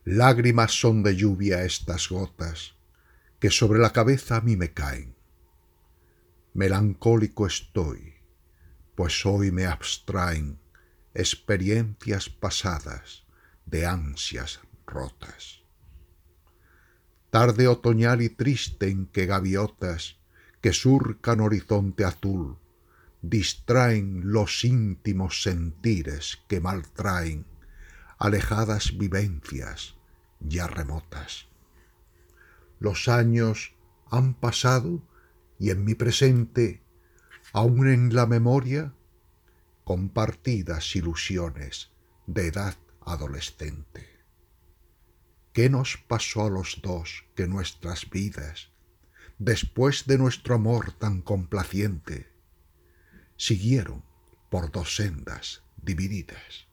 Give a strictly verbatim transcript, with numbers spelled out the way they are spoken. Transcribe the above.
Lágrimas son de lluvia estas gotas que sobre la cabeza a mí me caen. Melancólico estoy, pues hoy me abstraen experiencias pasadas de ansias rotas. Tarde otoñal y triste en que gaviotas que surcan horizonte azul distraen los íntimos sentires que maltraen alejadas vivencias ya remotas. Los años han pasado y en mi presente, aún en la memoria, compartidas ilusiones de edad adolescente. ¿Qué nos pasó a los dos que nuestras vidas, después de nuestro amor tan complaciente, siguieron por dos sendas divididas?